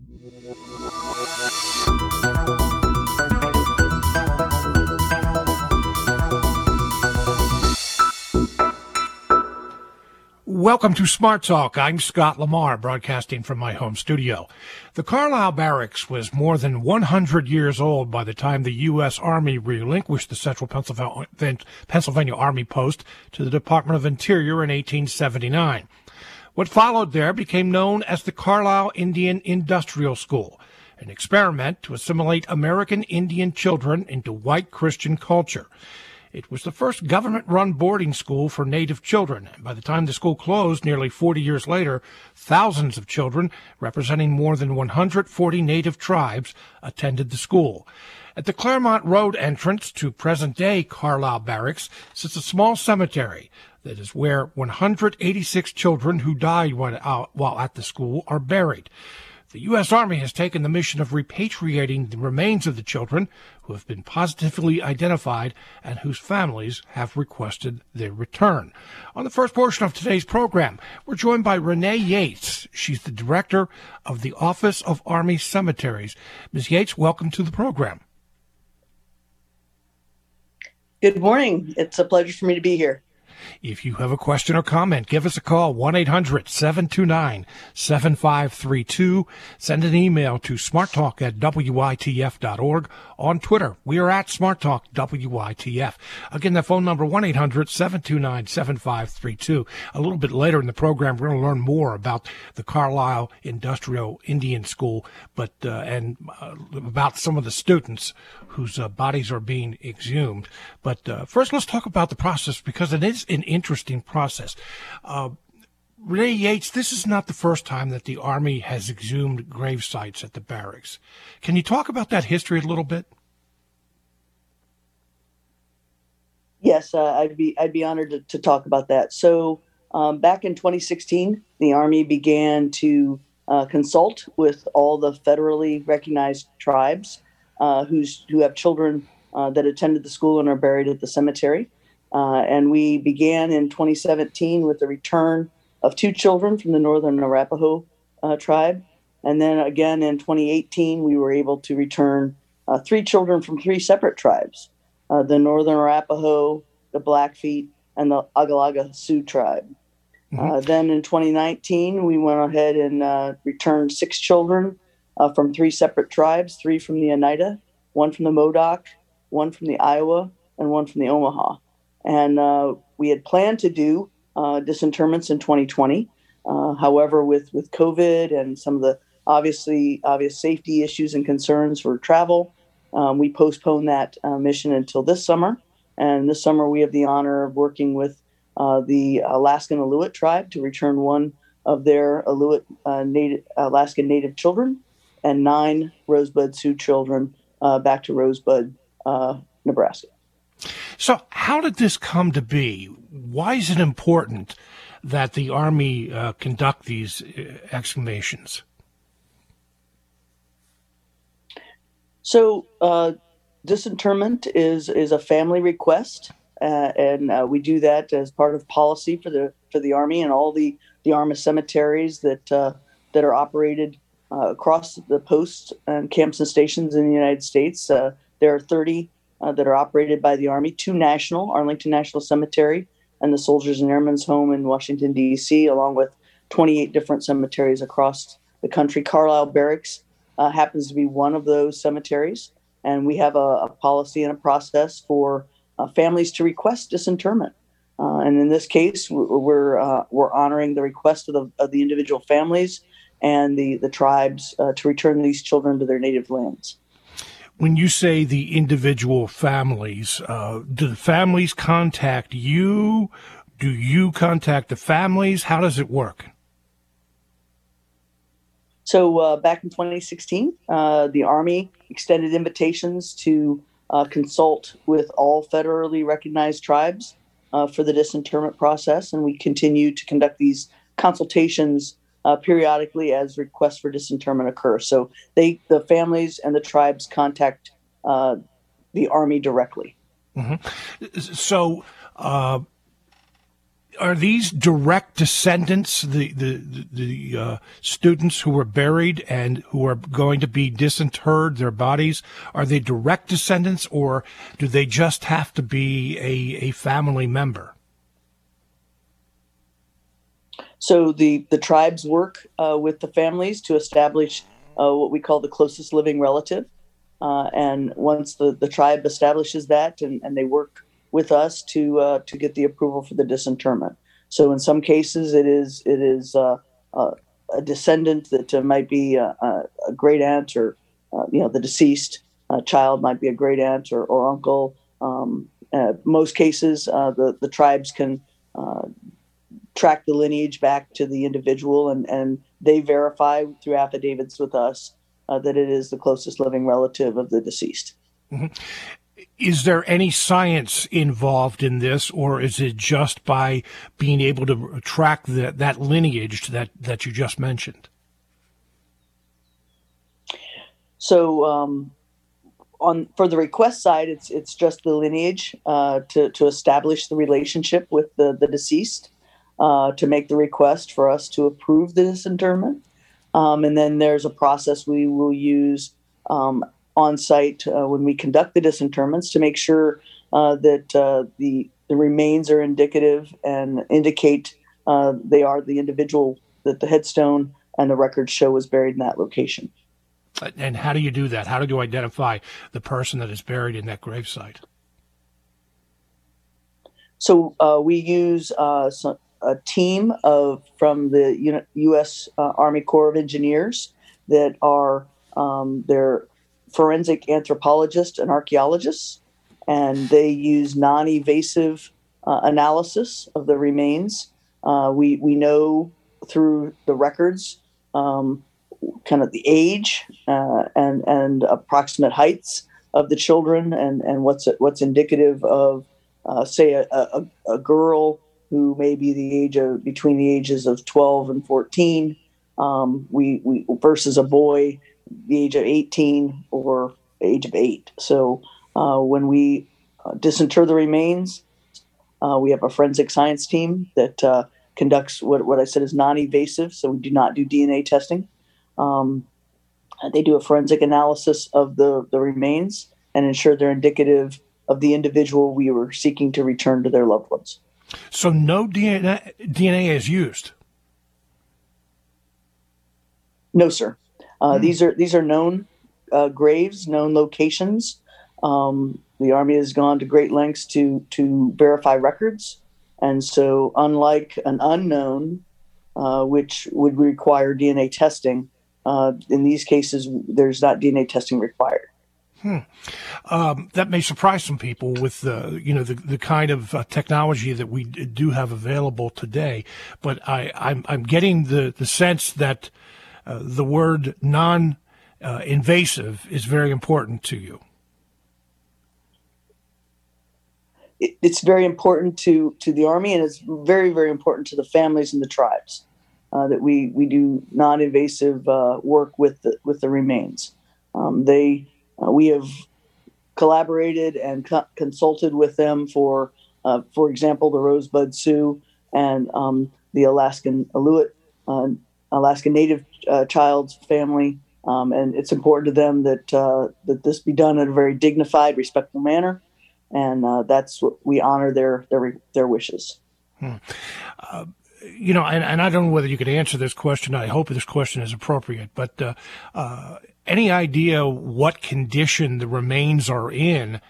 Welcome to Smart Talk. I'm Scott Lamar, broadcasting from my home studio. The Carlisle Barracks was more than 100 years old by the time the U.S. Army relinquished the Central Pennsylvania Army Post to the Department of Interior in 1879. What followed there became known as the Carlisle Indian Industrial School, an experiment to assimilate American Indian children into white Christian culture. It was the first government-run boarding school for Native children, and by the time the school closed nearly 40 years later, thousands of children representing more than 140 Native tribes attended the school. At the Claremont Road entrance to present-day Carlisle Barracks sits a small cemetery that is where 186 children who died while at the school are buried. The U.S. Army has taken the mission of repatriating the remains of the children who have been positively identified and whose families have requested their return. On the first portion of today's program, we're joined by Renee Yates. She's the director of the Office of Army Cemeteries. Ms. Yates, welcome to the program. Good morning. It's a pleasure for me to be here. If you have a question or comment, give us a call, 1-800-729-7532. Send an email to smarttalk@witf.org. On Twitter, we are at smarttalkwitf. Again, the phone number, 1-800-729-7532. A little bit later in the program, we're going to learn more about the Carlisle Industrial Indian School, and about some of the students whose bodies are being exhumed. But first, let's talk about the process, because it is an interesting process. Renee Yates, this is not the first time that the Army has exhumed grave sites at the barracks. Can you talk about that history a little bit? Yes, I'd be honored to talk about that. So back in 2016, the Army began to consult with all the federally recognized tribes who have children that attended the school and are buried at the cemetery. And we began in 2017 with the return of 2 children from the Northern Arapaho tribe. And then again in 2018, we were able to return 3 children from 3 separate tribes, the Northern Arapaho, the Blackfeet, and the Agalaga Sioux tribe. Mm-hmm. Then in 2019, we went ahead and returned 6 children from 3 separate tribes, 3 from the Oneida, 1 from the Modoc, 1 from the Iowa, and 1 from the Omaha. And we had planned to do disinterments in 2020. However, with COVID and some of the obvious safety issues and concerns for travel, we postponed that mission until this summer. And this summer, we have the honor of working with the Alaskan Aleut tribe to return 1 of their Aleut Alaskan Native children and 9 Rosebud Sioux children back to Rosebud, Nebraska. So how did this come to be? Why is it important that the Army conduct these exhumations? So disinterment is a family request, and we do that as part of policy for the Army and all the Army cemeteries that are operated across the posts and camps and stations in the United States. There are 30 that are operated by the Army, 2 national, Arlington National Cemetery and the Soldiers and Airmen's Home in Washington, D.C., along with 28 different cemeteries across the country. Carlisle Barracks happens to be one of those cemeteries, and we have a policy and a process for families to request disinterment. And in this case, we're honoring the request of the individual families and the tribes to return these children to their native lands. When you say the individual families, do the families contact you? Do you contact the families? How does it work? So back in 2016, the Army extended invitations to consult with all federally recognized tribes for the disinterment process, and we continue to conduct these consultations periodically as requests for disinterment occur. So the families and the tribes contact the Army directly. Mm-hmm. So Are these direct descendants, the students who were buried and who are going to be disinterred, their bodies, are they direct descendants, or do they just have to be a family member? So the tribes work with the families to establish what we call the closest living relative. And once the tribe establishes that, and they work with us to get the approval for the disinterment. So in some cases, it is a descendant that might be a great aunt, or the deceased child might be a great aunt or uncle. Most cases, the tribes can track the lineage back to the individual, and they verify through affidavits with us that it is the closest living relative of the deceased. Mm-hmm. Is there any science involved in this, or is it just by being able to track that lineage that you just mentioned? So for the request side, it's just the lineage to establish the relationship with the deceased, to make the request for us to approve the disinterment. And then there's a process we will use on site when we conduct the disinterments to make sure that the remains are indicative and indicate they are the individual that the headstone and the records show was buried in that location. And how do you do that? How do you identify the person that is buried in that gravesite? So we use a team from the U.S. Army Corps of Engineers that are they're forensic anthropologists and archaeologists, and they use non-evasive analysis of the remains. We know through the records kind of the age and approximate heights of the children, and what's indicative of say a girl who may be between the ages of 12 and 14, we versus a boy the age of 18 or age of 8. So when we disinter the remains, we have a forensic science team that conducts what I said is non-evasive. So we do not do DNA testing. They do a forensic analysis of the remains and ensure they're indicative of the individual we were seeking to return to their loved ones. So no DNA is used? No, sir. These are known graves, known locations. The Army has gone to great lengths to verify records. And so unlike an unknown, which would require DNA testing, in these cases, there's not DNA testing required. That may surprise some people with the kind of technology that we do have available today. But I'm getting the sense that the word non-invasive is very important to you. It's very important to the Army, and it's very, very important to the families and the tribes that we do non-invasive work with the remains. We have collaborated and consulted with them for example, the Rosebud Sioux and the Alaskan Aleut, Alaskan Native child's family, and it's important to them that this be done in a very dignified, respectful manner, and that's what we honor their wishes. And I don't know whether you could answer this question. I hope this question is appropriate, but any idea what condition the remains are in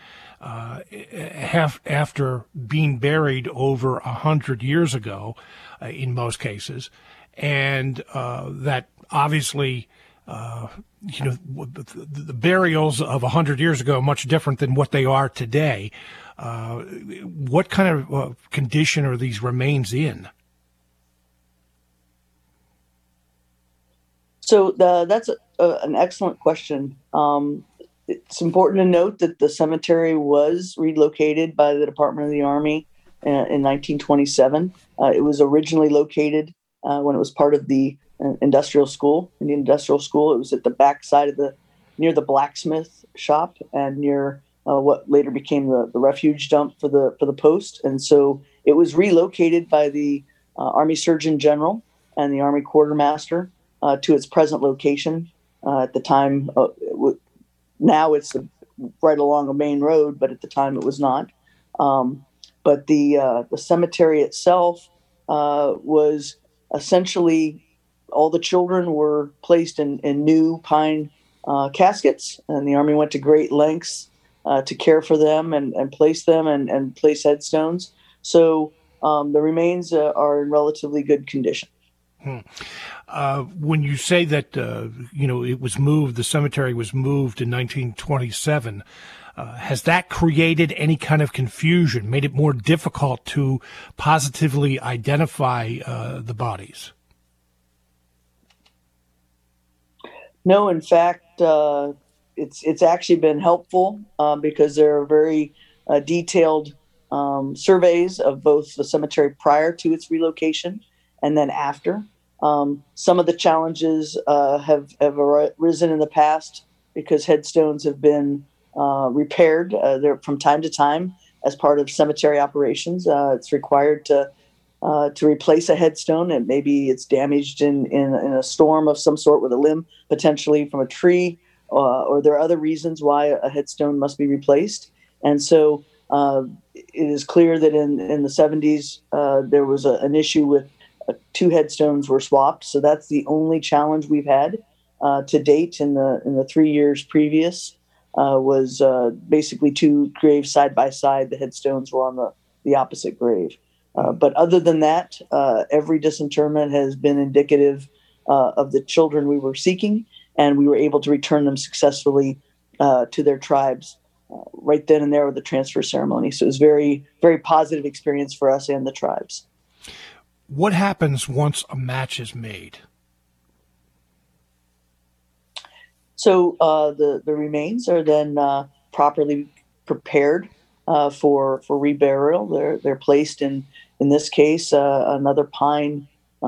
after being buried over 100 years ago, in most cases, and that obviously, the burials of 100 years ago are much different than what they are today. What kind of condition are these remains in? So that's an excellent question. It's important to note that the cemetery was relocated by the Department of the Army in 1927. It was originally located when it was part of the industrial school. In the industrial school, it was at the back side near the blacksmith shop and near what later became the refuge dump for the post. And so it was relocated by the Army Surgeon General and the Army Quartermaster to its present location. At the time, now it's right along a main road, but at the time it was not. But the cemetery itself was essentially, all the children were placed in new pine caskets, and the Army went to great lengths to care for them and place them and place headstones. So the remains are in relatively good condition. When you say that, it was moved, the cemetery was moved in 1927, has that created any kind of confusion, made it more difficult to positively identify the bodies? No, in fact, it's actually been helpful because there are very detailed surveys of both the cemetery prior to its relocation and then after. Some of the challenges have arisen in the past because headstones have been repaired from time to time as part of cemetery operations. It's required to replace a headstone, and maybe it's damaged in a storm of some sort with a limb potentially from a tree, or there are other reasons why a headstone must be replaced. And so it is clear that in the 70s there was an issue with two headstones were swapped. So that's the only challenge we've had to date in the 3 years previous. Was basically two graves side by side. The headstones were on the opposite grave. But other than that, every disinterment has been indicative of the children we were seeking, and we were able to return them successfully to their tribes right then and there with the transfer ceremony. So it was very, very positive experience for us and the tribes. What happens once a match is made? So the remains are then properly prepared for reburial. They're placed in this case another pine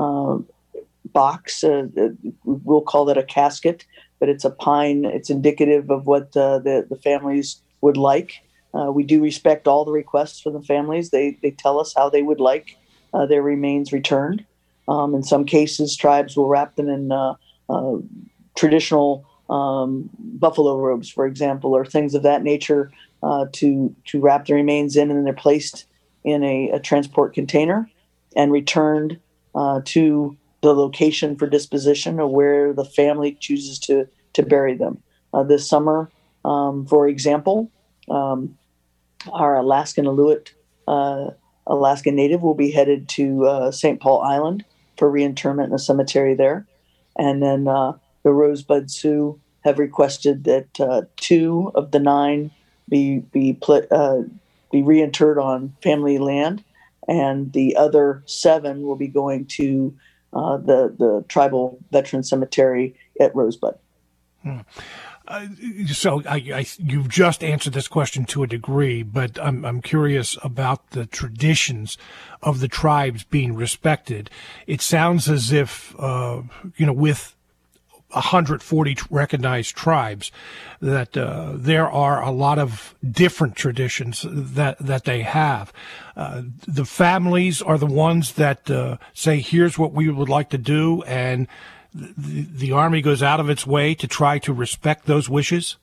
box. We'll call that a casket, but it's a pine. It's indicative of what the families would like. We do respect all the requests from the families. They tell us how they would like their remains returned. In some cases, tribes will wrap them in traditional buffalo robes, for example, or things of that nature to wrap the remains in, and then they're placed in a transport container and returned to the location for disposition or where the family chooses to bury them. This summer, for example, our Alaskan Aleut Alaskan Native will be headed to St. Paul Island for reinterment in a cemetery there. And then the Rosebud Sioux have requested that 2 of the 9 be reinterred on family land, and the other 7 will be going to the tribal veteran cemetery at Rosebud. So you've just answered this question to a degree, but I'm curious about the traditions of the tribes being respected. It sounds as if, with 140 recognized tribes, that there are a lot of different traditions that they have. The families are the ones that say, here's what we would like to do, and the Army goes out of its way to try to respect those wishes?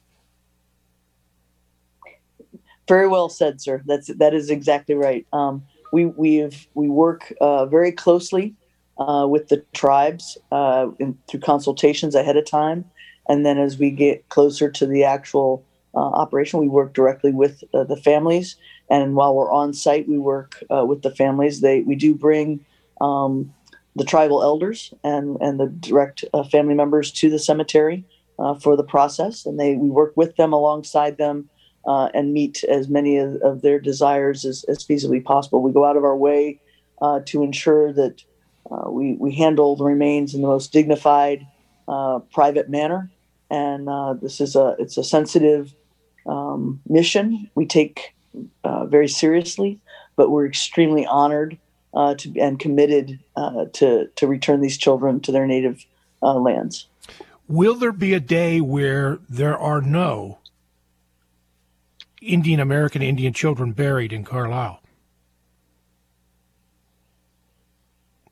Very well said, sir. That is exactly right. We work very closely with the tribes through consultations ahead of time, and then as we get closer to the actual operation, we work directly with the families. And while we're on site, we work with the families. We do bring the tribal elders and the direct family members to the cemetery for the process, and we work with them, alongside them, and meet as many of their desires as feasibly possible. We go out of our way to ensure that we handle the remains in the most dignified, private manner, and it's a sensitive mission we take very seriously, but we're extremely honored and committed to return these children to their native lands. Will there be a day where there are no Indian American Indian children buried in Carlisle?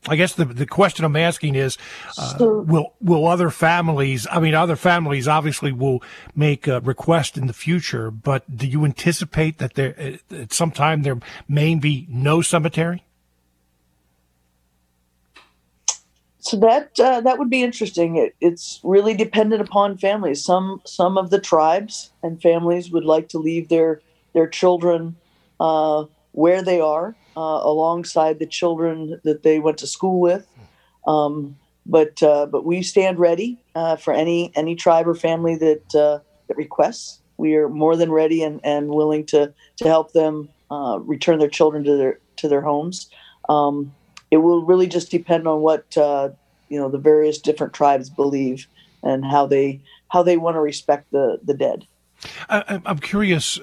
I guess the question I'm asking is, will other families, other families obviously will make a request in the future, but do you anticipate that there, at some time there may be no cemetery? So that would be interesting. It's really dependent upon families. Some of the tribes and families would like to leave their children where they are, alongside the children that they went to school with. But we stand ready for any tribe or family that requests. We are more than ready and willing to help them return their children to their homes. It will really just depend on what the various different tribes believe and how they want to respect the dead. I'm curious.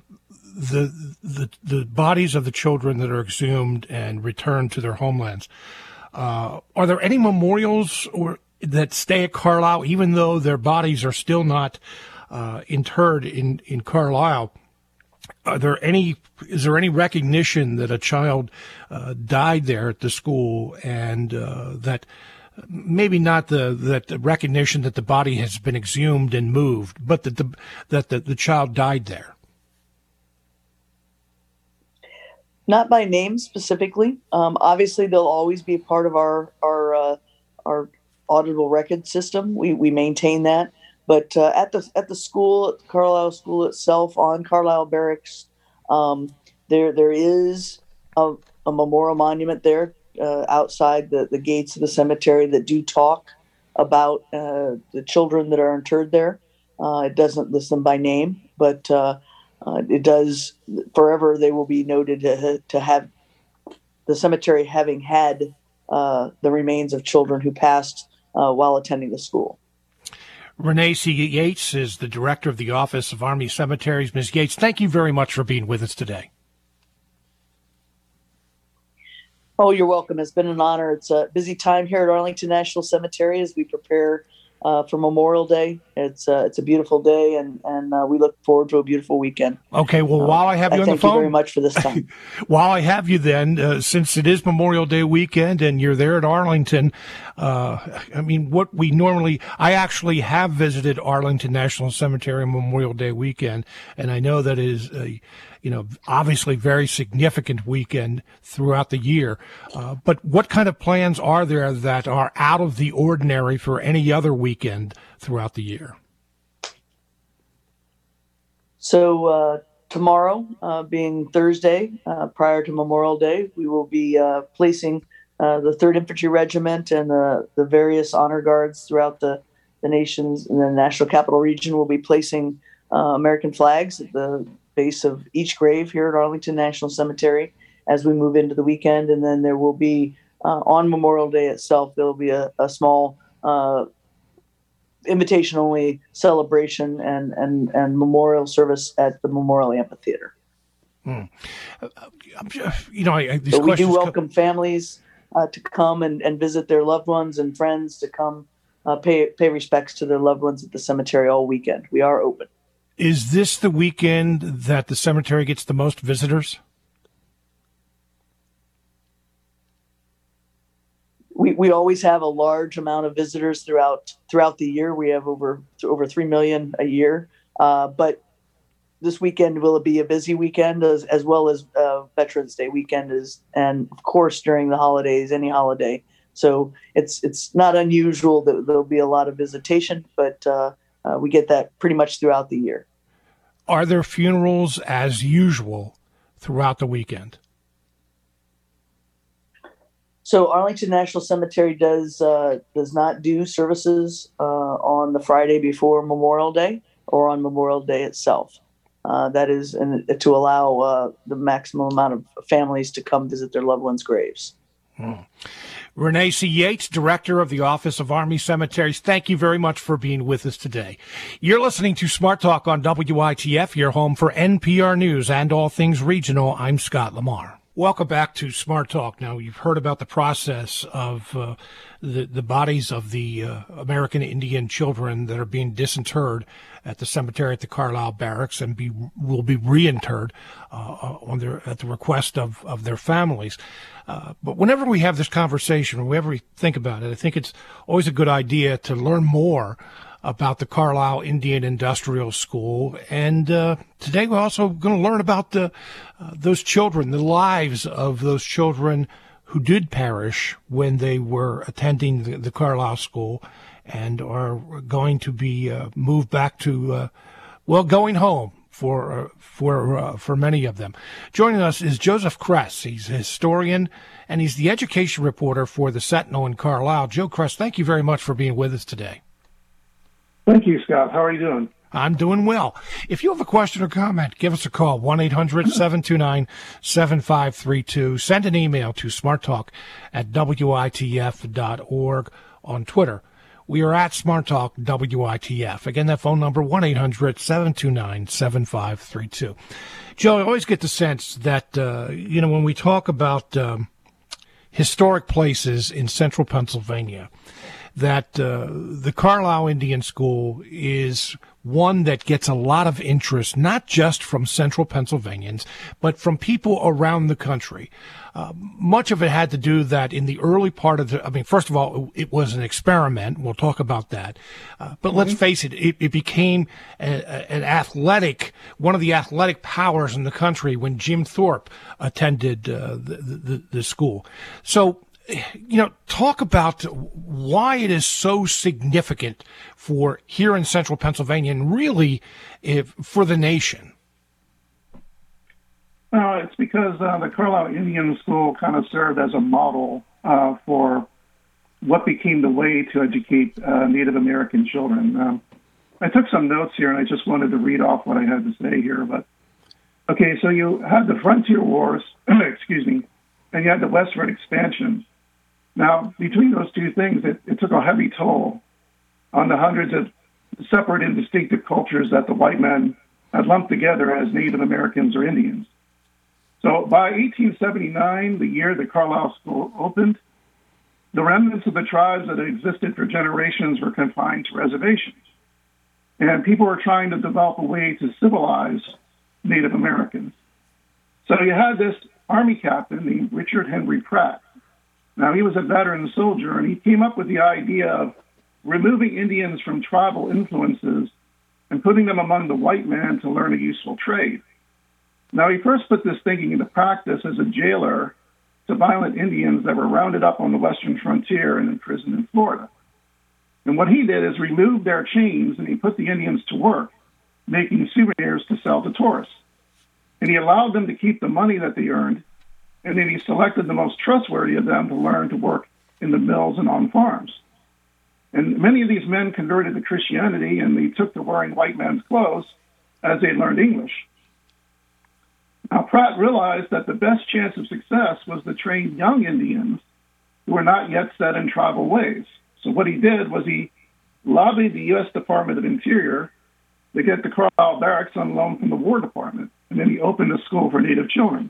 The bodies of the children that are exhumed and returned to their homelands. Are there any memorials that stay at Carlisle, even though their bodies are still not interred in Carlisle? Is there any recognition that a child died there at the school, and that maybe not that recognition that the body has been exhumed and moved, but that the child died there? Not by name specifically. Obviously, they'll always be part of our auditable record system. We maintain that. But at the school, at the Carlisle School itself, on Carlisle Barracks, there is a memorial monument there outside the gates of the cemetery that do talk about the children that are interred there. It doesn't list them by name, but it does. Forever, they will be noted to have the cemetery having had the remains of children who passed while attending the school. Renee C. Yates is the director of the Office of Army Cemeteries. Ms. Yates, thank you very much for being with us today. Oh, you're welcome. It's been an honor. It's a busy time here at Arlington National Cemetery as we prepare for Memorial Day. It's a beautiful day, and we look forward to a beautiful weekend. Okay, well, while I have you on the phone, thank you very much for this time. While I have you, then, since it is Memorial Day weekend and you're there at Arlington, I actually have visited Arlington National Cemetery Memorial Day weekend, and I know that it is obviously very significant weekend throughout the year. But what kind of plans are there that are out of the ordinary for any other weekend throughout the year? So tomorrow, being Thursday, prior to Memorial Day, we will be placing the 3rd Infantry Regiment and the various honor guards throughout the nations and the National Capital Region will be placing American flags at the base of each grave here at Arlington National Cemetery as we move into the weekend. And then there will be, on Memorial Day itself, there will be a small invitation-only celebration and memorial service at the Memorial Amphitheater. So we do welcome families to come and visit their loved ones and friends to come pay respects to their loved ones at the cemetery all weekend. We are open. Is this the weekend that the cemetery gets the most visitors? We always have a large amount of visitors throughout the year. We have over 3 million a year. But this weekend will be a busy weekend as well as Veterans Day weekend is, and of course during the holidays, any holiday. So it's not unusual that there'll be a lot of visitation, but we get that pretty much throughout the year. Are there funerals as usual throughout the weekend? So Arlington National Cemetery does not do services on the Friday before Memorial Day or on Memorial Day itself. That is to allow the maximum amount of families to come visit their loved ones' graves. Renee C. Yates, Director of the Office of Army Cemeteries, thank you very much for being with us today. You're listening to Smart Talk on WITF, your home for NPR News and all things regional. I'm Scott Lamar. Welcome back to Smart Talk. Now, you've heard about the process of the bodies of the American Indian children that are being disinterred at the cemetery at the Carlisle Barracks and will be reinterred at the request of their families. But whenever we have this conversation, or whenever we think about it, I think it's always a good idea to learn more about the Carlisle Indian Industrial School. And today we're also going to learn about those children, the lives of those children who did perish when they were attending the Carlisle School and are going to be moved back to, going home for many of them. Joining us is Joseph Kress. He's a historian, and he's the education reporter for the Sentinel in Carlisle. Joe Kress, thank you very much for being with us today. Thank you, Scott. How are you doing? I'm doing well. If you have a question or comment, give us a call, 1-800-729-7532. Send an email to smarttalk@witf.org. On Twitter, we are at smarttalkwitf. Again, that phone number, 1-800-729-7532. Joe, I always get the sense that, when we talk about historic places in central Pennsylvania, that the Carlisle Indian School is one that gets a lot of interest, not just from central Pennsylvanians, but from people around the country. Much of it had to do that in the early part of first of all, it was an experiment. We'll talk about that. But let's face it, it became one of the athletic powers in the country when Jim Thorpe attended the school. So, talk about why it is so significant for here in central Pennsylvania and really for the nation. It's because the Carlisle Indian School kind of served as a model for what became the way to educate Native American children. I took some notes here, and I just wanted to read off what I had to say here. But okay, so you had the Frontier Wars, excuse me, and you had the westward expansion. Now, between those two things, it took a heavy toll on the hundreds of separate and distinctive cultures that the white men had lumped together as Native Americans or Indians. So by 1879, the year the Carlisle School opened, the remnants of the tribes that had existed for generations were confined to reservations. And people were trying to develop a way to civilize Native Americans. So you had this Army captain named Richard Henry Pratt. Now, he was a veteran soldier, and he came up with the idea of removing Indians from tribal influences and putting them among the white man to learn a useful trade. Now, he first put this thinking into practice as a jailer to violent Indians that were rounded up on the western frontier and imprisoned in Florida. And what he did is remove their chains, and he put the Indians to work, making souvenirs to sell to tourists. And he allowed them to keep the money that they earned, and then he selected the most trustworthy of them to learn to work in the mills and on farms. And many of these men converted to Christianity, and they took to wearing white men's clothes as they learned English. Now, Pratt realized that the best chance of success was to train young Indians who were not yet set in tribal ways. So what he did was he lobbied the U.S. Department of Interior to get the Carlisle Barracks on loan from the War Department, and then he opened a school for Native children.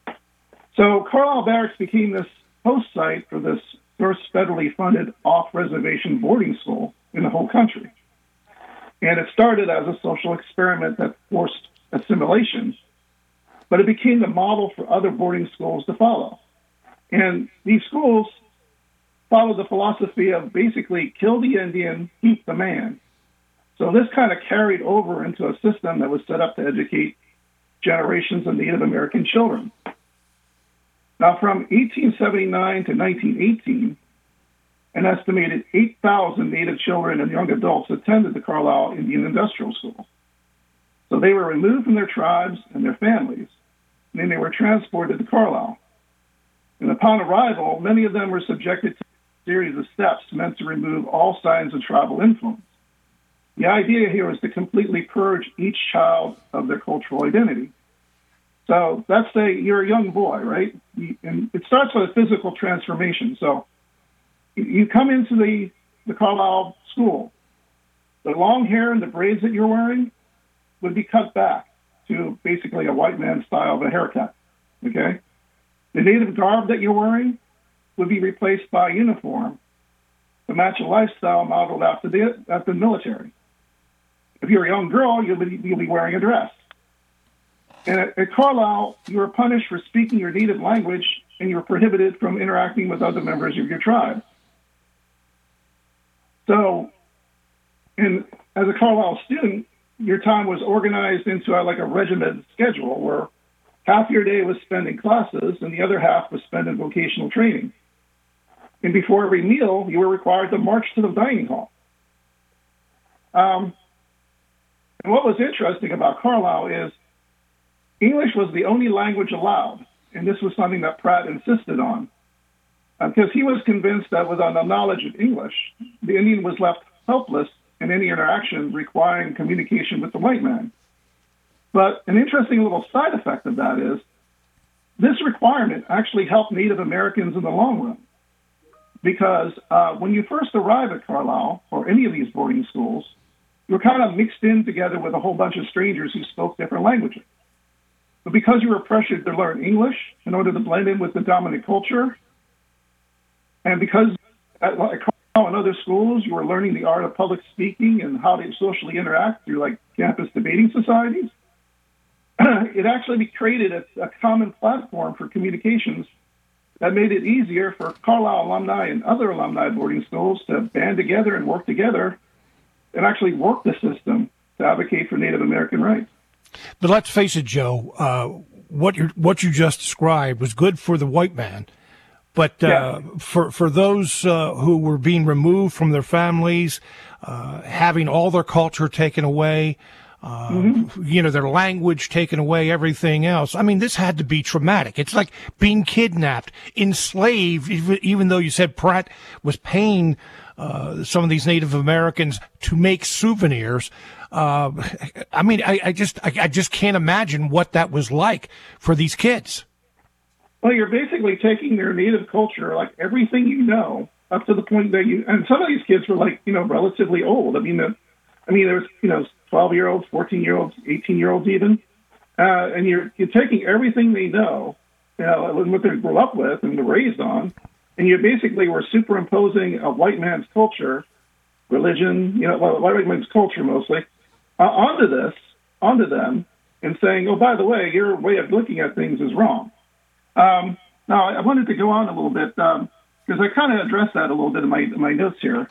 So Carlisle Barracks became this host site for this first federally funded off-reservation boarding school in the whole country. And it started as a social experiment that forced assimilation, but it became the model for other boarding schools to follow. And these schools followed the philosophy of basically kill the Indian, keep the man. So this kind of carried over into a system that was set up to educate generations of Native American children. Now, from 1879 to 1918, an estimated 8,000 Native children and young adults attended the Carlisle Indian Industrial School. So they were removed from their tribes and their families, and then they were transported to Carlisle. And upon arrival, many of them were subjected to a series of steps meant to remove all signs of tribal influence. The idea here is to completely purge each child of their cultural identity. So let's say you're a young boy, right? And it starts with a physical transformation. So you come into the Carlisle school. The long hair and the braids that you're wearing would be cut back to basically a white man's style of a haircut, okay? The native garb that you're wearing would be replaced by a uniform to match a lifestyle modeled after the military. If you're a young girl, you'll be wearing a dress. And at Carlisle, you were punished for speaking your native language, and you were prohibited from interacting with other members of your tribe. So, as a Carlisle student, your time was organized into like a regimented schedule where half your day was spent in classes and the other half was spent in vocational training. And before every meal, you were required to march to the dining hall. And what was interesting about Carlisle is English was the only language allowed, and this was something that Pratt insisted on, because he was convinced that without a knowledge of English, the Indian was left helpless in any interaction requiring communication with the white man. But an interesting little side effect of that is this requirement actually helped Native Americans in the long run, because when you first arrive at Carlisle or any of these boarding schools, you were kind of mixed in together with a whole bunch of strangers who spoke different languages. But because you were pressured to learn English in order to blend in with the dominant culture, and because at Carlisle and other schools, you were learning the art of public speaking and how to socially interact through like campus debating societies, it actually created a common platform for communications that made it easier for Carlisle alumni and other alumni boarding schools to band together and work together and actually work the system to advocate for Native American rights. But let's face it, Joe, what you just described was good for the white man. But for those who were being removed from their families, having all their culture taken away, their language taken away, everything else. I mean, this had to be traumatic. It's like being kidnapped, enslaved, even though you said Pratt was paying some of these Native Americans to make souvenirs. I mean, I just can't imagine what that was like for these kids. Well, you're basically taking their native culture, like everything you know, up to the point that and some of these kids were like, relatively old. I mean, there's, 12-year-olds, 14-year-olds, 18-year-olds even. And you're taking everything they know, what they grew up with and were raised on, and you basically were superimposing a white man's culture, religion, white man's culture mostly, onto them, and saying, oh, by the way, your way of looking at things is wrong. Now, I wanted to go on a little bit because I kind of addressed that a little bit in my notes here.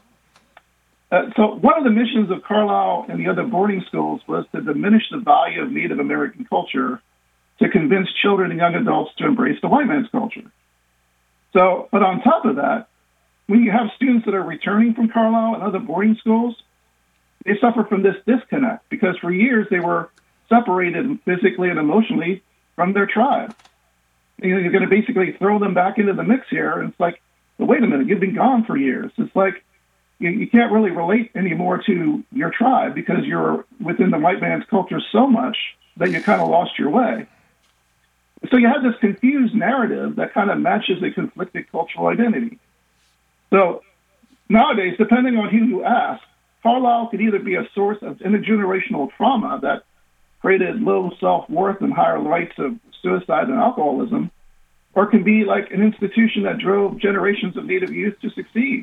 So one of the missions of Carlisle and the other boarding schools was to diminish the value of Native American culture to convince children and young adults to embrace the white man's culture. So, but on top of that, when you have students that are returning from Carlisle and other boarding schools, they suffer from this disconnect because for years they were separated physically and emotionally from their tribe. You're going to basically throw them back into the mix here. And it's like, well, wait a minute, you've been gone for years. It's like you can't really relate anymore to your tribe because you're within the white man's culture so much that you kind of lost your way. So you have this confused narrative that kind of matches a conflicted cultural identity. So nowadays, depending on who you ask, Carlisle could either be a source of intergenerational trauma that created low self-worth and higher rates of suicide and alcoholism, or it can be like an institution that drove generations of Native youth to succeed.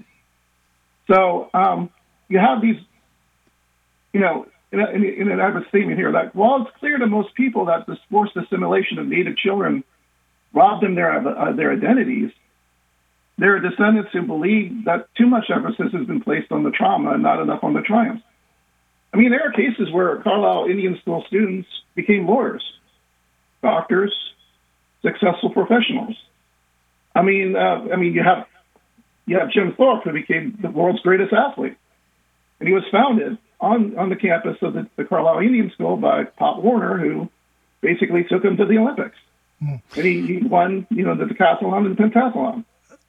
So you have these, in an adverse statement here, that while it's clear to most people that this forced assimilation of Native children robbed them their identities, there are descendants who believe that too much emphasis has been placed on the trauma and not enough on the triumphs. I mean, there are cases where Carlisle Indian School students became lawyers, doctors, successful professionals. I mean, you have Jim Thorpe, who became the world's greatest athlete, and he was founded on the campus of the Carlisle Indian School by Pop Warner, who basically took him to the Olympics, and he won, the decathlon and the pentathlon.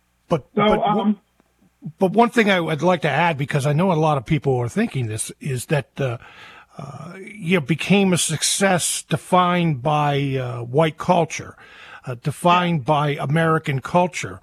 But one thing I would like to add, because I know a lot of people are thinking this, is that became a success defined by white culture, defined by American culture.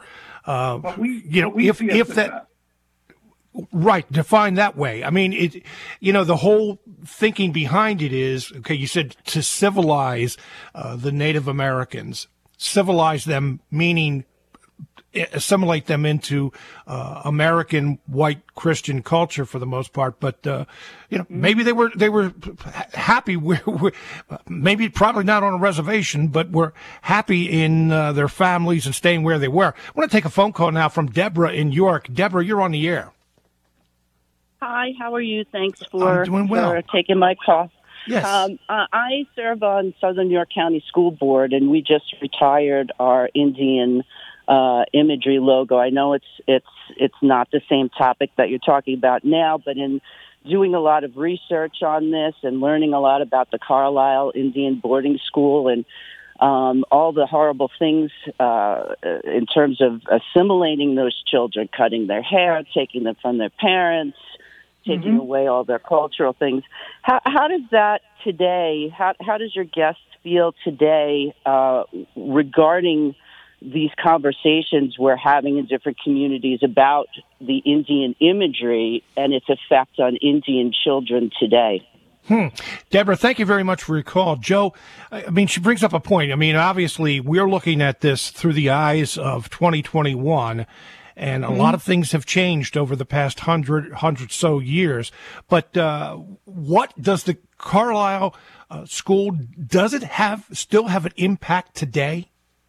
If that. Right, defined that way. I mean, the whole thinking behind it is, okay, you said to civilize the Native Americans. civilize them, meaning assimilate them into American white Christian culture for the most part. But maybe they were happy. Maybe probably not on a reservation, but were happy in their families and staying where they were. I want to take a phone call now from Deborah in York. Deborah, you're on the air. Hi, how are you? Thanks for taking my call. Yes. I serve on Southern New York County School Board, and we just retired our Indian imagery logo. I know it's not the same topic that you're talking about now, but in doing a lot of research on this and learning a lot about the Carlisle Indian boarding school and all the horrible things in terms of assimilating those children, cutting their hair, taking them from their parents, taking away all their cultural things. How does that today, how does your guest feel today regarding these conversations we're having in different communities about the Indian imagery and its effect on Indian children today? Deborah, thank you very much for your call. Joe, I mean, she brings up a point. I mean, obviously, we're looking at this through the eyes of 2021, and a lot of things have changed over the past hundred so years. But what does the Carlisle school, does it still have an impact today?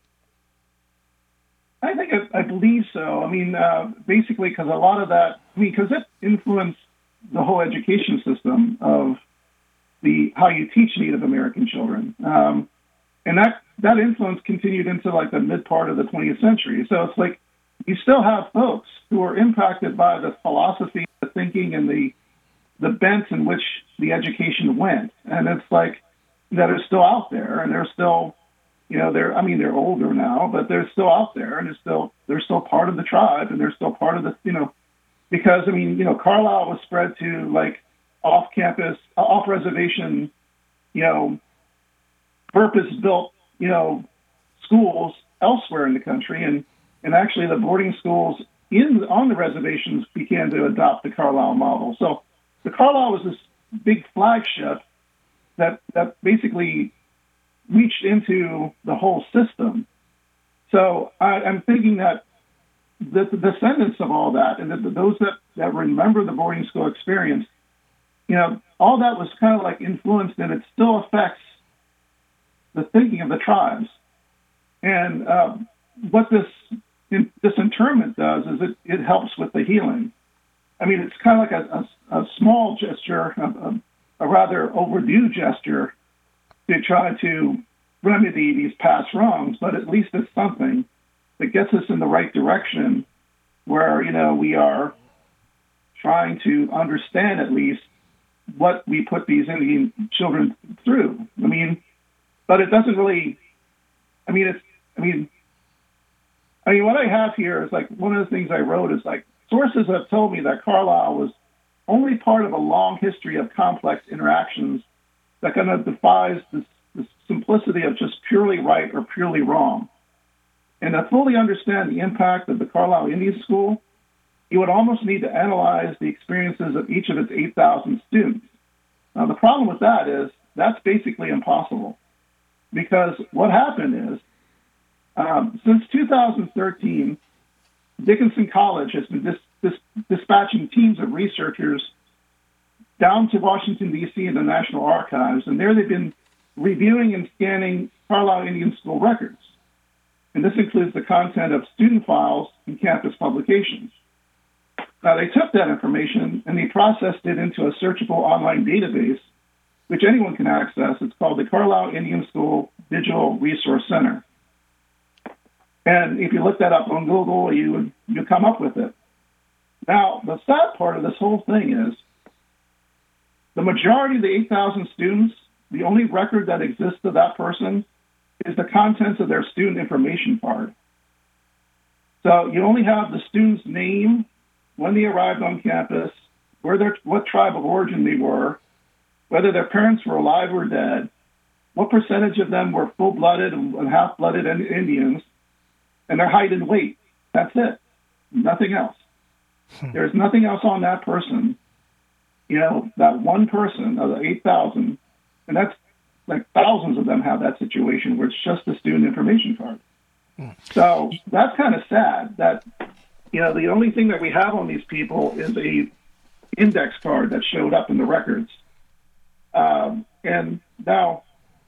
I believe so. I mean, basically, because a lot of that, because it influenced the whole education system of how you teach Native American children, and that influence continued into like the mid part of the 20th century. So it's like you still have folks who are impacted by the philosophy, the thinking, and the bent in which the education went, and it's like that are still out there, and they're still. They're older now, but they're still out there, and they're still part of the tribe, and they're still part of the, because Carlisle was spread to like off-campus, off-reservation, purpose-built, schools elsewhere in the country, and actually the boarding schools on the reservations began to adopt the Carlisle model. So the Carlisle was this big flagship that basically reached into the whole system. So I'm thinking that the descendants of all that, and those that remember the boarding school experience, all that was kind of like influenced, and it still affects the thinking of the tribes. And what this interment does is it helps with the healing. I mean, it's kind of like a small gesture, a rather overdue gesture, to try to remedy these past wrongs, but at least it's something that gets us in the right direction where, we are trying to understand at least what we put these Indian children through. I mean, but it doesn't really, what I have here is like, one of the things I wrote is like, sources have told me that Carlisle was only part of a long history of complex interactions that kind of defies the simplicity of just purely right or purely wrong. And to fully understand the impact of the Carlisle Indian School, you would almost need to analyze the experiences of each of its 8,000 students. Now, the problem with that is that's basically impossible, because what happened is, since 2013, Dickinson College has been dispatching teams of researchers down to Washington, D.C. and the National Archives, and there they've been reviewing and scanning Carlisle Indian School records. And this includes the content of student files and campus publications. Now, they took that information and they processed it into a searchable online database, which anyone can access. It's called the Carlisle Indian School Digital Resource Center. And if you look that up on Google, you come up with it. Now, the sad part of this whole thing is the majority of the 8,000 students, the only record that exists of that person is the contents of their student information card. So you only have the student's name, when they arrived on campus, what tribe of origin they were, whether their parents were alive or dead, what percentage of them were full-blooded and half-blooded Indians, and their height and weight. That's it. Nothing else. There's nothing else on that person. That one person of the 8,000, and like thousands of them have that situation where it's just a student information card. So that's kind of sad that, the only thing that we have on these people is a index card that showed up in the records. And now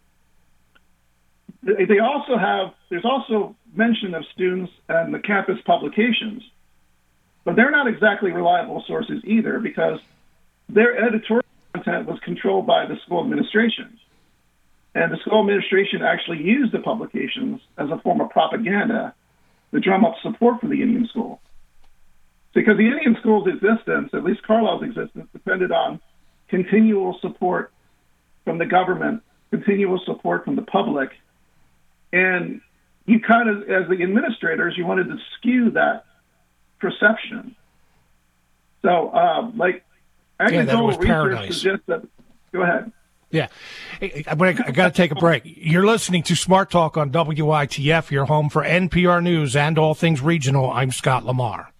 they also there's also mention of students and the campus publications, but they're not exactly reliable sources either, because their editorial content was controlled by the school administration. And the school administration actually used the publications as a form of propaganda to drum up support for the Indian school. Because the Indian school's existence, at least Carlisle's existence, depended on continual support from the government, continual support from the public. And you kind of, as the administrators, you wanted to skew that perception. So, anecdotal research suggests that. Go ahead. Yeah. I got to take a break. You're listening to Smart Talk on WITF, your home for NPR News and all things regional. I'm Scott Lamar.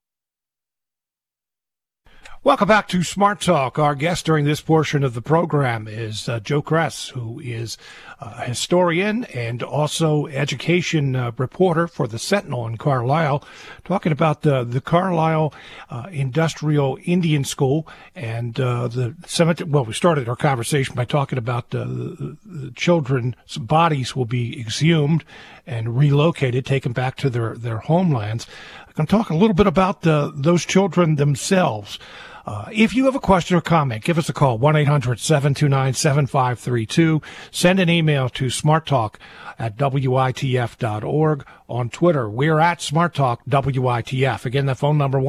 Welcome back to Smart Talk. Our guest during this portion of the program is Joe Kress, who is a historian and also education reporter for the Sentinel in Carlisle, talking about the Carlisle Industrial Indian School and the cemetery. Well, we started our conversation by talking about the children's bodies will be exhumed and relocated, taken back to their homelands. I'm going to talk a little bit about those children themselves. If you have a question or comment, give us a call, 1-800-729-7532. Send an email to smarttalk@witf.org. On Twitter, we're at smarttalkwitf. Again, the phone number,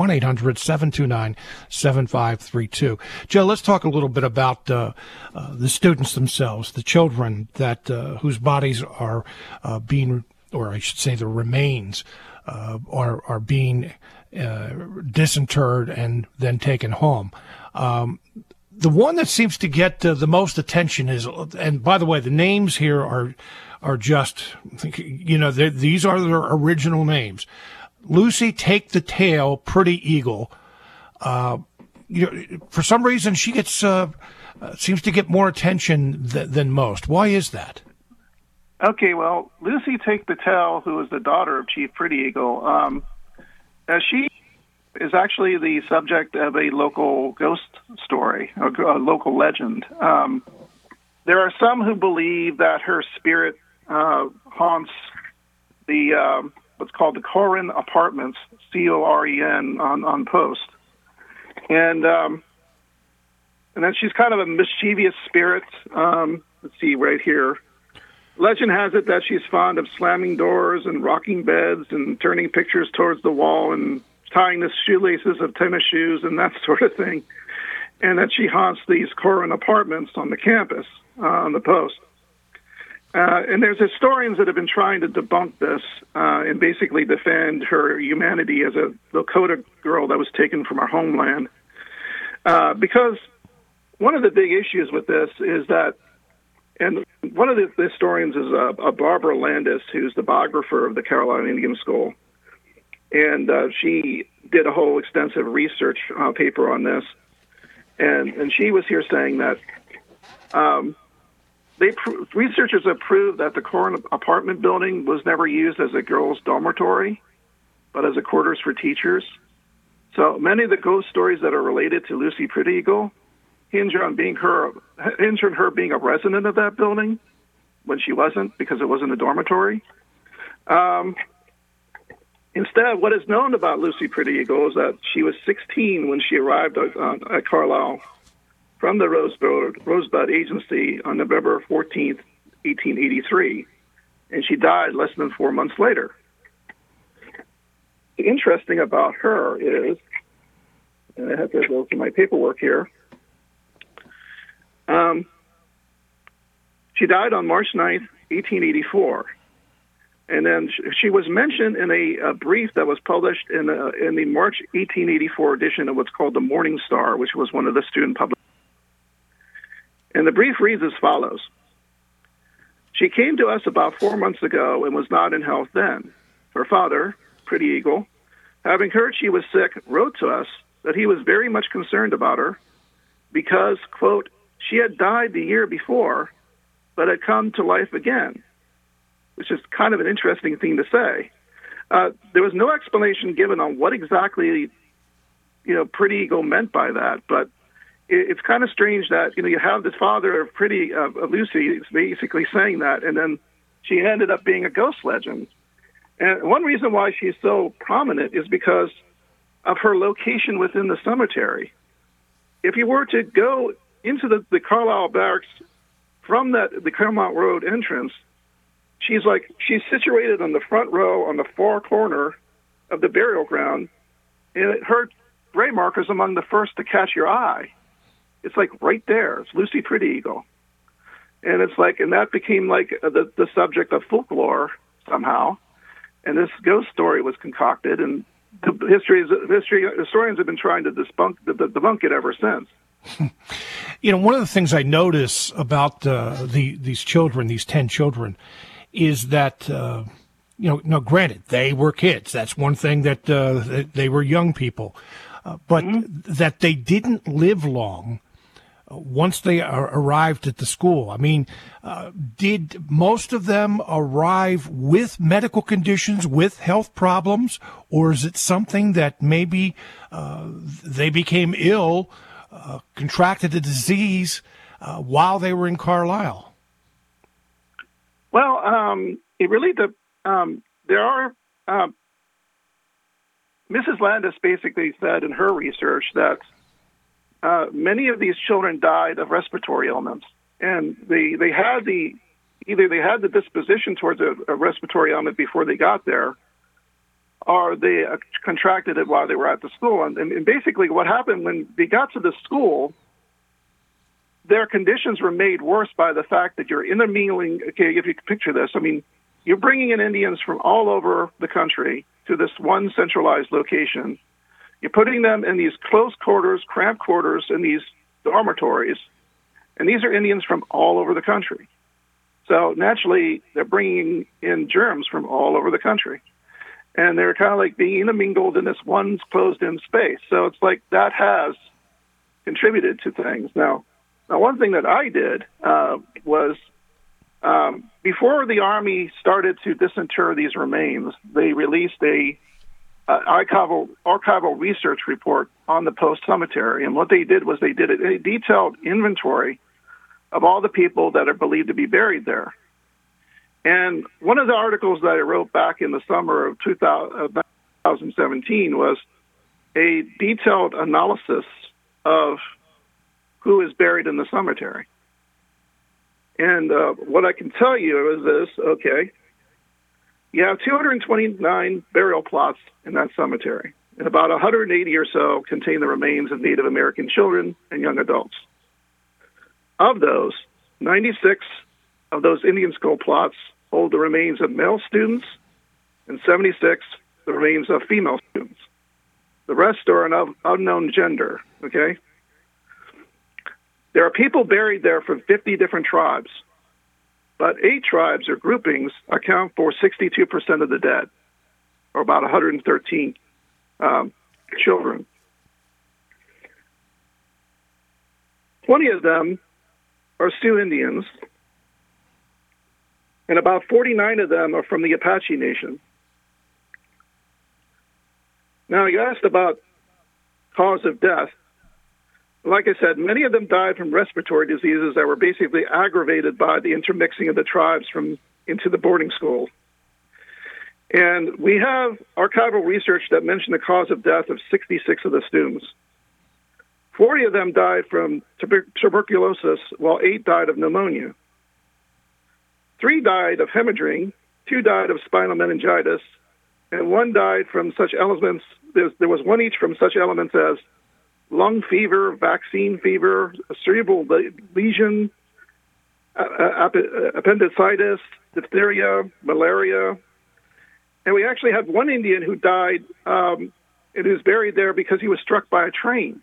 1-800-729-7532. Joe, let's talk a little bit about the students themselves, the children that whose bodies are being, or I should say the remains, are being disinterred and then taken home. The one that seems to get the most attention is, and by the way, the names here are just, these are their original names. Lucy Take the Tail, Pretty Eagle. For some reason, she gets seems to get more attention than most. Why is that? Okay, well, Lucy Take the Tail, who is the daughter of Chief Pretty Eagle, she is actually the subject of a local ghost story, a local legend. There are some who believe that her spirit haunts the what's called the Coren Apartments, C-O-R-E-N, on Post, and then she's kind of a mischievous spirit. Let's see right here. Legend has it that she's fond of slamming doors and rocking beds and turning pictures towards the wall and tying the shoelaces of tennis shoes and that sort of thing, and that she haunts these Coren Apartments on the campus, on the Post. And there's historians that have been trying to debunk this and basically defend her humanity as a Lakota girl that was taken from her homeland. Because one of the big issues with this is that, and one of the historians is Barbara Landis, who's the biographer of the Carlisle Indian School. And she did a whole extensive research paper on this. And she was here saying that researchers have proved that the Coren apartment building was never used as a girls' dormitory, but as a quarters for teachers. So many of the ghost stories that are related to Lucy Pretty Eagle hinge on her being a resident of that building when she wasn't, because it wasn't a dormitory. Instead, what is known about Lucy Pretty Eagle is that she was 16 when she arrived at Carlisle from the Rosebud Agency on November 14th, 1883, and she died less than 4 months later. The interesting about her is, and I have to go through my paperwork here, she died on March 9th, 1884. And then she was mentioned in a brief that was published in the March 1884 edition of what's called the Morning Star, which was one of the student publications. And the brief reads as follows. She came to us about 4 months ago and was not in health then. Her father, Pretty Eagle, having heard she was sick, wrote to us that he was very much concerned about her because, quote, she had died the year before but had come to life again, which is kind of an interesting thing to say. There was no explanation given on what exactly, Pretty Eagle meant by that, but it's kind of strange that, you have this father of Lucy basically saying that, and then she ended up being a ghost legend. And one reason why she's so prominent is because of her location within the cemetery. If you were to go into the Carlisle Barracks from the Claremont Road entrance, she's situated on the front row on the far corner of the burial ground, and her grave marker is among the first to catch your eye. It's right there. It's Lucy Pretty Eagle. And and that became the subject of folklore somehow. And this ghost story was concocted, and historians have been trying to debunk it ever since. One of the things I notice about these children, these 10 children, is that, now granted, they were kids. That's one thing that they were young people, but that they didn't live long once they arrived at the school. I mean, did most of them arrive with medical conditions, with health problems, or is it something that maybe they became ill, contracted a disease while they were in Carlisle? Well, it really there are. Mrs. Landis basically said in her research that many of these children died of respiratory ailments, and they had the disposition towards a respiratory ailment before they got there, or they contracted it while they were at the school. And basically what happened when they got to the school, their conditions were made worse by the fact that you're intermingling. Okay, if you can picture this, I mean, you're bringing in Indians from all over the country to this one centralized location. You're putting them in these close quarters, cramped quarters, in these dormitories, and these are Indians from all over the country. So naturally, they're bringing in germs from all over the country, and they're kind of being intermingled in this one closed-in space. So it's that has contributed to things. Now, one thing that I did was before the Army started to disinter these remains, they released a archival research report on the Post Cemetery. And what they did was they did a detailed inventory of all the people that are believed to be buried there. And one of the articles that I wrote back in the summer of 2017 was a detailed analysis of who is buried in the cemetery. And what I can tell you is this, okay, you have 229 burial plots in that cemetery, and about 180 or so contain the remains of Native American children and young adults. Of those, 96 of those Indian school plots hold the remains of male students, and 76 the remains of female students. The rest are an unknown gender, okay? There are people buried there from 50 different tribes, but 8 tribes or groupings account for 62% of the dead, or about 113 children. 20 of them are Sioux Indians, and about 49 of them are from the Apache Nation. Now, you asked about cause of death. Like I said, many of them died from respiratory diseases that were basically aggravated by the intermixing of the tribes into the boarding school. And we have archival research that mentioned the cause of death of 66 of the students. 40 of them died from tuberculosis, while 8 died of pneumonia. 3 died of hemorrhaging, 2 died of spinal meningitis, and 1 died from such elements. There was 1 each from such elements as lung fever, vaccine fever, cerebral lesion, appendicitis, diphtheria, malaria. And we actually had 1 Indian who died and who's buried there because he was struck by a train.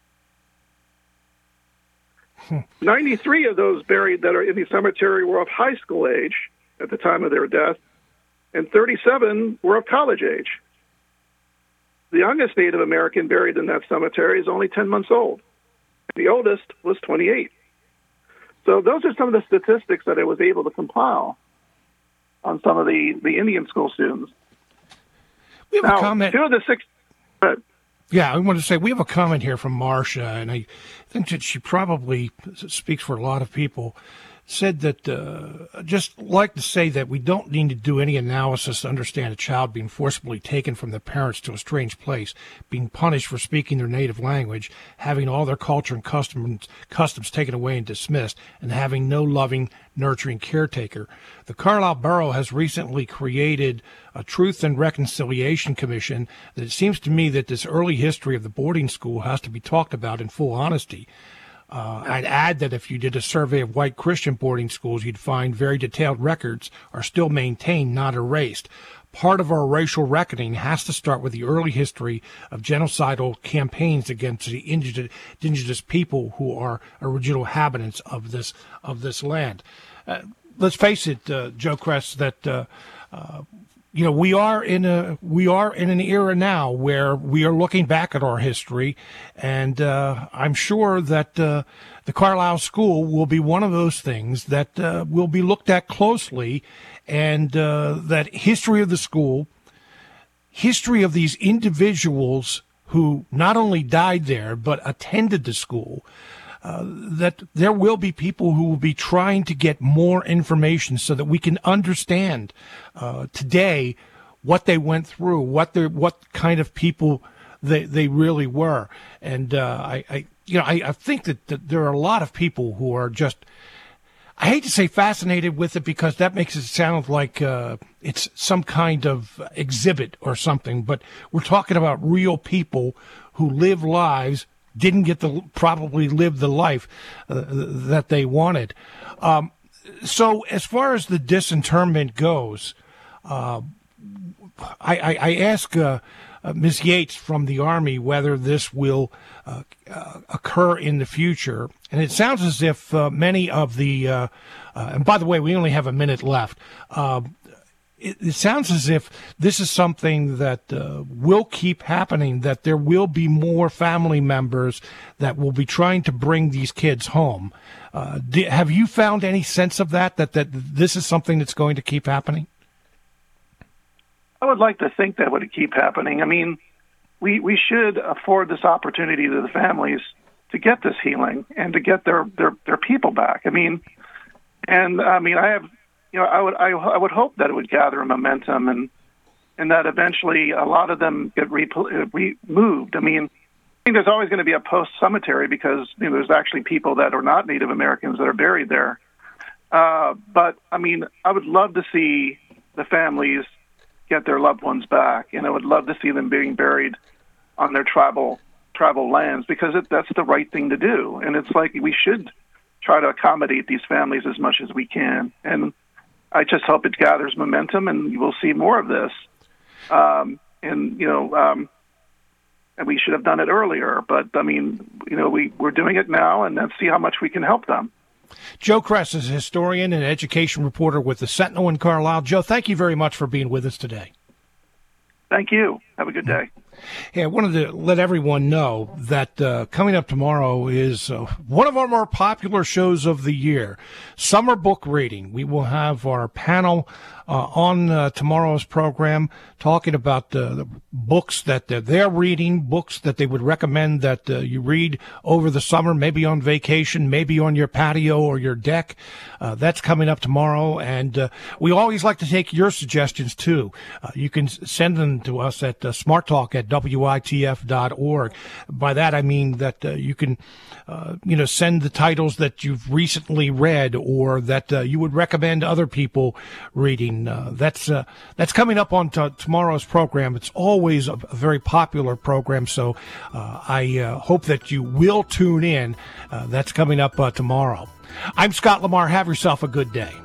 93 of those buried that are in the cemetery were of high school age at the time of their death, and 37 were of college age. The youngest Native American buried in that cemetery is only 10 months old. The oldest was 28. So those are some of the statistics that I was able to compile on some of the Indian school students. We have a comment. 2 of the 6... Yeah, I want to say we have a comment here from Marcia, and I think that she probably speaks for a lot of people. Said that just like to say that we don't need to do any analysis to understand a child being forcibly taken from their parents to a strange place, being punished for speaking their native language, having all their culture and customs taken away and dismissed, and having no loving, nurturing caretaker. The Carlisle Borough has recently created a Truth and Reconciliation Commission that it seems to me that this early history of the boarding school has to be talked about in full honesty. I'd add that if you did a survey of white Christian boarding schools, you'd find very detailed records are still maintained, not erased. Part of our racial reckoning has to start with the early history of genocidal campaigns against the indigenous people who are original inhabitants of this land. Let's face it, Joe Kress, that we are in an era now where we are looking back at our history, and I'm sure that the Carlisle School will be one of those things that will be looked at closely, and that history of the school, history of these individuals who not only died there but attended the school. That there will be people who will be trying to get more information so that we can understand today what they went through, what kind of people they really were. And I think that there are a lot of people who are just, I hate to say fascinated with it because that makes it sound like it's some kind of exhibit or something, but we're talking about real people who live lives, didn't get to probably live the life that they wanted. So as far as the disinterment goes, I asked Ms. Yates from the Army whether this will occur in the future. And it sounds as if many of the, and by the way, we only have a minute left, it sounds as if this is something that will keep happening, that there will be more family members that will be trying to bring these kids home. Have you found any sense of that this is something that's going to keep happening? I would like to think that would keep happening. I mean, we should afford this opportunity to the families to get this healing and to get their people back. I mean, I have... I would hope that it would gather momentum and that eventually a lot of them get removed. I mean, I think there's always going to be a post-cemetery because there's actually people that are not Native Americans that are buried there. But, I mean, I would love to see the families get their loved ones back, and I would love to see them being buried on their tribal lands because that's the right thing to do. And it's like we should try to accommodate these families as much as we can. And I just hope it gathers momentum, and we'll see more of this. And we should have done it earlier. But I mean, we're doing it now, and let's see how much we can help them. Joe Kress is a historian and education reporter with the Sentinel in Carlisle. Joe, thank you very much for being with us today. Thank you. Have a good day. Hey, I wanted to let everyone know that coming up tomorrow is one of our more popular shows of the year, Summer Book Reading. We will have our panel on tomorrow's program talking about the books that they're reading, books that they would recommend that you read over the summer, maybe on vacation, maybe on your patio or your deck. That's coming up tomorrow, and we always like to take your suggestions, too. You can send them to us at smarttalk@witf.org. By that, I mean that you can send the titles that you've recently read or that you would recommend other people reading. That's coming up on tomorrow's program. It's always a very popular program, so I hope that you will tune in. That's coming up tomorrow. I'm Scott Lamar. Have yourself a good day.